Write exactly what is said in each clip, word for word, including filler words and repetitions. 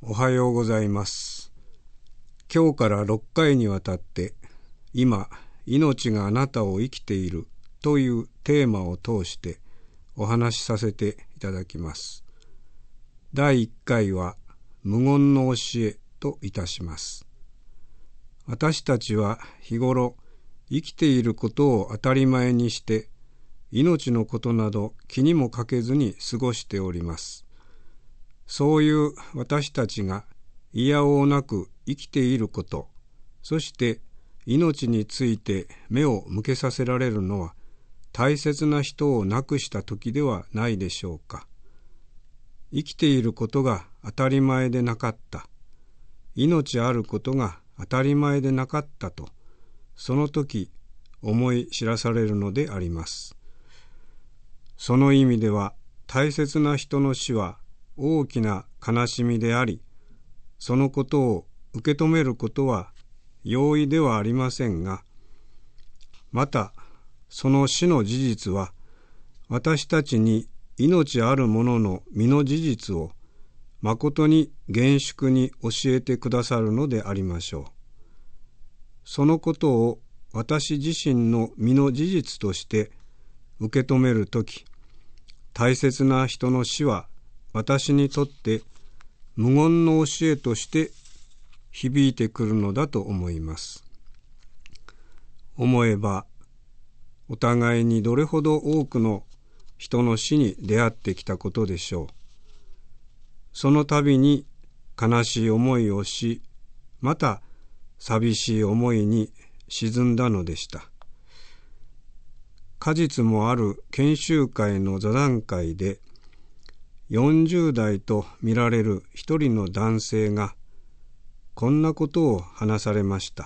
おはようございます。今日からろっかいにわたって今命があなたを生きているというテーマを通してお話しさせていただきます。だいいっかいは無言の教えといたします。私たちは日頃生きていることを当たり前にして命のことなど気にもかけずに過ごしております。そういう私たちがいやおうなく生きていること、そして命について目を向けさせられるのは大切な人を亡くした時ではないでしょうか。生きていることが当たり前でなかった、命あることが当たり前でなかったと、その時思い知らされるのであります。その意味では大切な人の死は大きな悲しみであり、そのことを受け止めることは容易ではありませんが、またその死の事実は私たちに命あるものの身の事実をまことに厳粛に教えてくださるのでありましょう。そのことを私自身の身の事実として受け止めるとき、大切な人の死は私にとって無言の教えとして響いてくるのだと思います。思えばお互いにどれほど多くの人の死に出会ってきたことでしょう。その度に悲しい思いをし、また寂しい思いに沈んだのでした。果実もある研修会の座談会で、よんじゅうだいと見られる一人の男性がこんなことを話されました。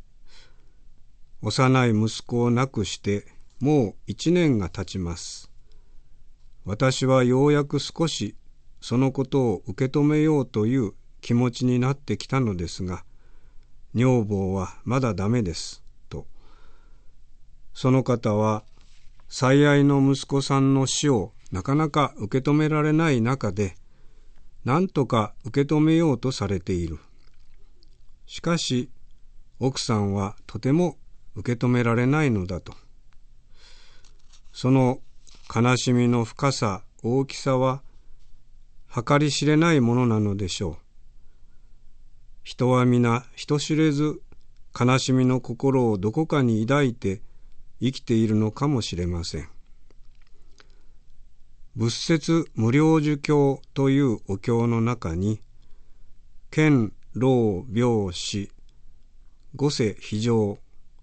幼い息子を亡くしてもう一年が経ちます。私はようやく少しそのことを受け止めようという気持ちになってきたのですが、女房はまだダメですと。その方は最愛の息子さんの死をなかなか受け止められない中で、何とか受け止めようとされている。しかし奥さんはとても受け止められないのだと。その悲しみの深さ、大きさは計り知れないものなのでしょう。人は皆人知れず悲しみの心をどこかに抱いて生きているのかもしれません。仏説無量寿経というお経の中に、見老病死五世非常、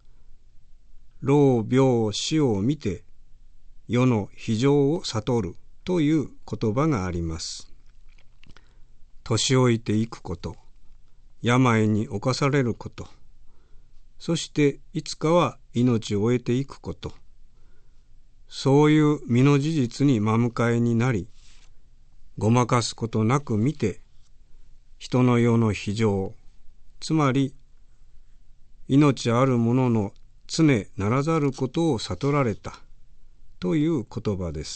老病死を見て世の非常を悟るという言葉があります。年老いていくこと、病に侵されること、そしていつかは命を終えていくこと、そういう身の事実に真向かいになり、ごまかすことなく見て、人の世の非常、つまり命あるものの常ならざることを悟られたという言葉です。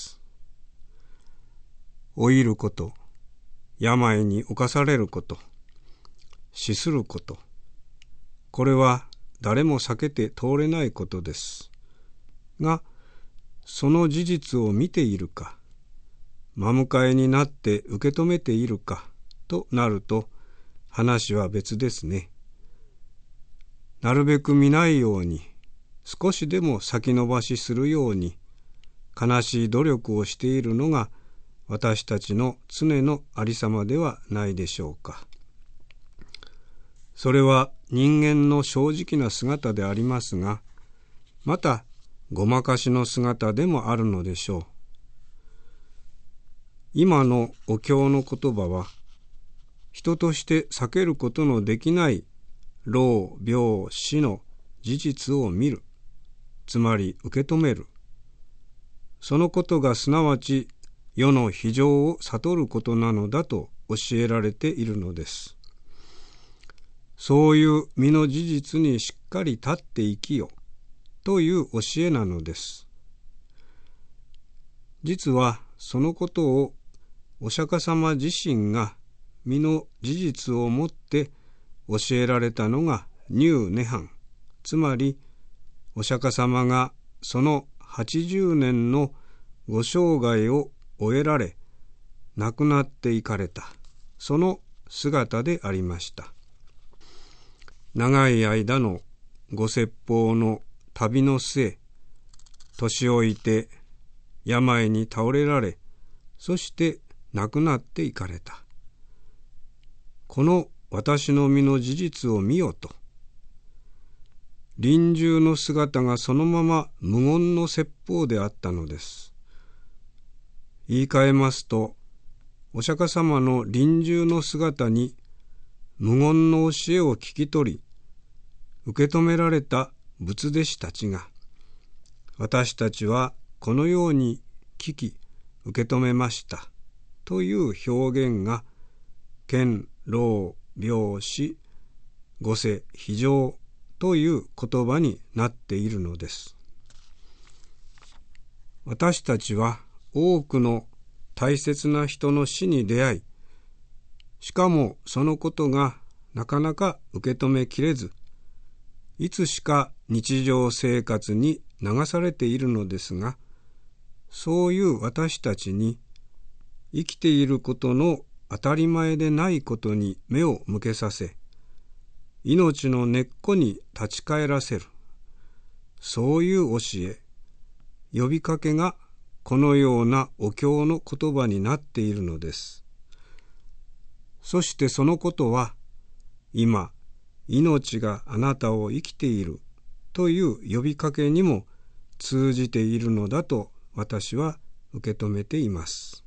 老いること、病に侵されること、死すること、これは誰も避けて通れないことです。が、その事実を見ているか、真向かいになって受け止めているかとなると、話は別ですね。なるべく見ないように、少しでも先延ばしするように、悲しい努力をしているのが私たちの常のありさまではないでしょうか。それは人間の正直な姿でありますが、またごまかしの姿でもあるのでしょう。今のお経の言葉は、人として避けることのできない老病死の事実を見る、つまり受け止める。そのことがすなわち世の非常を悟ることなのだと教えられているのです。そういう身の事実にしっかり立って生きよという教えなのです。実はそのことをお釈迦様自身が身の事実をもって教えられたのが入涅槃、つまりお釈迦様がそのはちじゅうねんのご生涯を終えられ亡くなっていかれた、その姿でありました。長い間のご説法の旅の末、年老いて病に倒れられ、そして亡くなっていかれた。この私の身の事実を見よと、臨終の姿がそのまま無言の説法であったのです。言い換えますと、お釈迦様の臨終の姿に無言の教えを聞き取り、受け止められた仏弟子たちが、私たちはこのように聞き受け止めましたという表現が、見老病死五世非常という言葉になっているのです。私たちは多くの大切な人の死に出会い、しかもそのことがなかなか受け止めきれず、いつしか日常生活に流されているのですが、そういう私たちに生きていることの当たり前でないことに目を向けさせ、命の根っこに立ち返らせる、そういう教え、呼びかけがこのようなお経の言葉になっているのです。そしてそのことは、今、命があなたを生きているという呼びかけにも通じているのだと私は受け止めています。